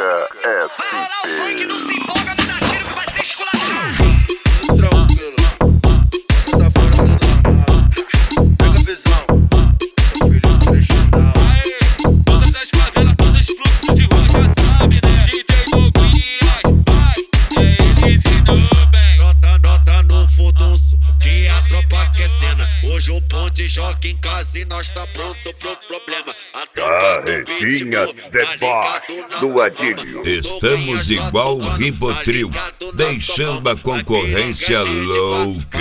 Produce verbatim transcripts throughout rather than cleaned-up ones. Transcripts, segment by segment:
Cuca é Vai rolar o funk, não se assim. empolga, não dá tiro que vai ser esculachado. Tranquilo, tá fora do normal. Pega a visão, seu filho tradicional. Aê, todas as favelas, todos os fluxos de rua já sabe, né? D J Douglas, vai, é ele de novo, bem. Nota, nota no furdunço, que a tropa quer cena. Hoje o ponte joga em casa e nós tá pronto pro problema. A tropa do Carretinha pitbull, The tá Boss ligado na do tua Adílio. fama. Estamos igual o Ribotril, deixando a concorrência louca.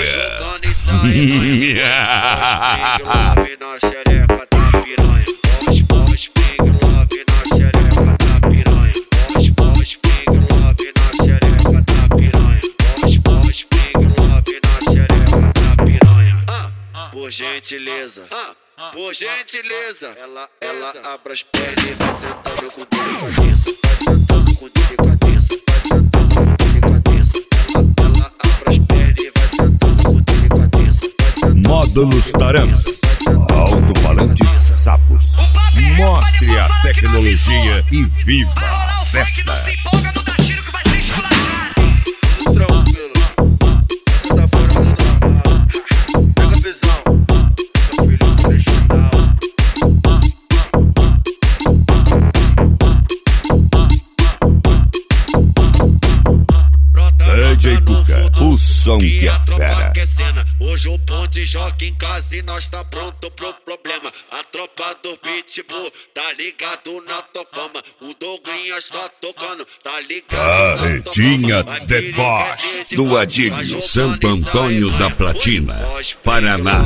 Por gentileza, por gentileza, ela, ela abre as pernas e vai sentando com delicadeza, vai sentando com delicadeza, vai sentando com delicadeza, ela, ela abre as pernas e vai sentando com delicadeza, vai sentando. Módulos Taramas, alto-falantes sapos. Mostre a tecnologia e viva Vai rolar a o funk, não se festa. empolga, não dá tiro que vai ser esculachado. Tranquilo, tá fora do normal. Pega a visão, seu filho tradicional. D J Cuca, o som que é fera. Hoje o ponte joga em casa e nós tá pronto pro problema. A tropa do pitbull tá ligado na tua fama. O Douglas tá tocando, tá ligado. Carretinha The Boss Do Adílio, Santo Antônio da Platina, Paraná.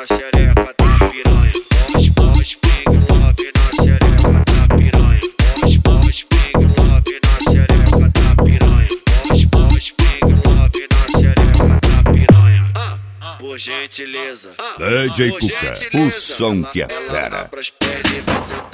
Por gentileza, D J por Cuca, o gentileza, som que é ela fera. abre as pernas e vai sentando